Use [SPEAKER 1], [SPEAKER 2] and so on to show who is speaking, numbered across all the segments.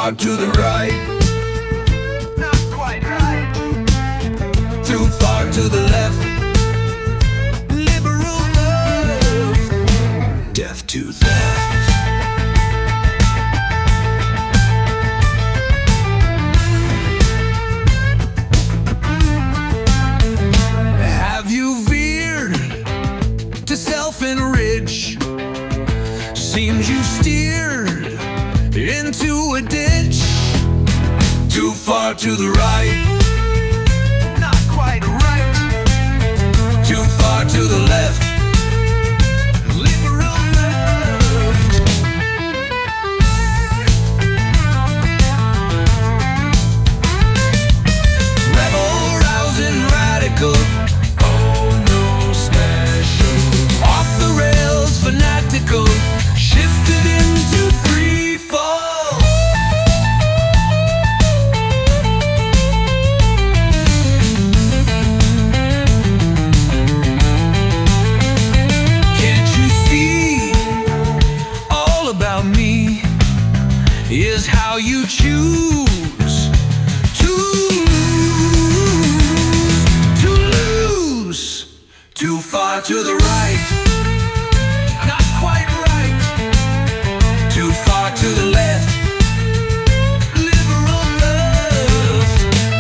[SPEAKER 1] far to the right,
[SPEAKER 2] not quite right.
[SPEAKER 1] too far to the left.
[SPEAKER 2] Liberal love,
[SPEAKER 1] Death to theft.
[SPEAKER 2] have you veered to self-enrich? Seems you steered into a ditch.
[SPEAKER 1] Too far to the right,
[SPEAKER 2] Not quite right.
[SPEAKER 1] too far to the left.
[SPEAKER 2] Liberal left,
[SPEAKER 1] Rebel, rousing, radical. Oh no, special.
[SPEAKER 2] off the rails, fanatical, shifted into free fall. Can't you see? All about me is how you choose to lose.
[SPEAKER 1] Too far to the right,
[SPEAKER 2] Not quite right.
[SPEAKER 1] too far to the left.
[SPEAKER 2] Liberal left,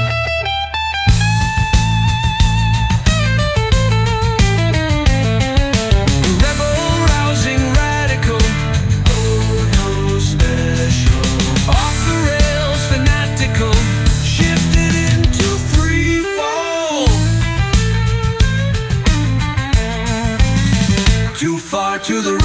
[SPEAKER 2] rebel, rousing, radical,
[SPEAKER 1] Oh no, special.
[SPEAKER 2] off the rails, fanatical, shifted into free fall.
[SPEAKER 1] Too far to the